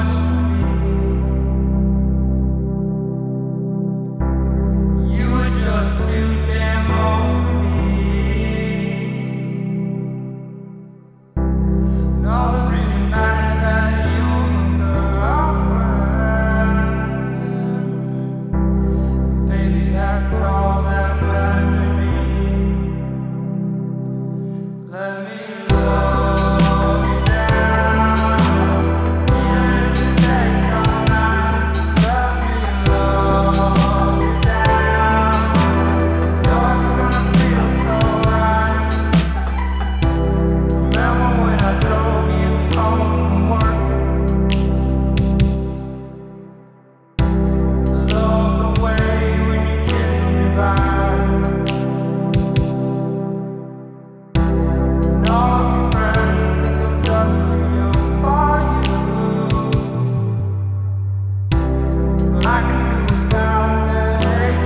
much to me. You were just too damn old for me. And all that really matters is that you were my girlfriend. Baby, that's all that matters to me. Let me love you down, even if it takes all night. Let me love you down. Know it's gonna feel so right. Remember when I drove you home from work? Love the way when you kiss me back. And all of your friends think I'm just too young for you. But I can do without that age.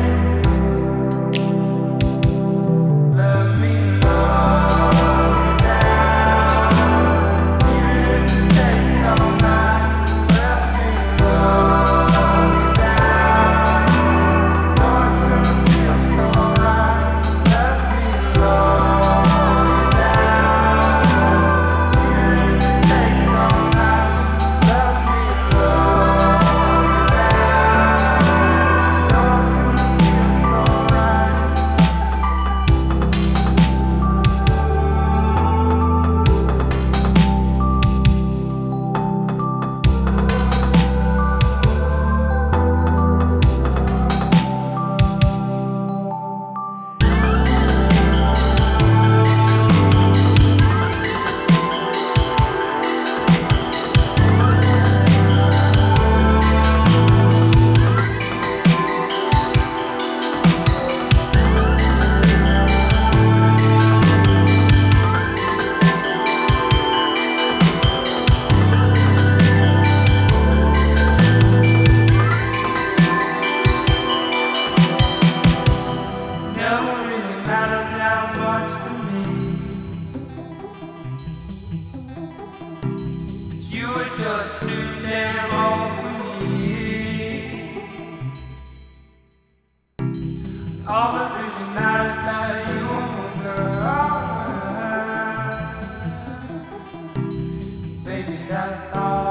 Let me love you down, even if it takes all night. Let me love you down. Know it's gonna feel so right. Let me love you down, even if it takes all night. Let me love you down. Know it's gonna feel so right. Never really mattered that much to me. You were just too damn old for me. All that really matters is that you were my girlfriend. Baby, that's all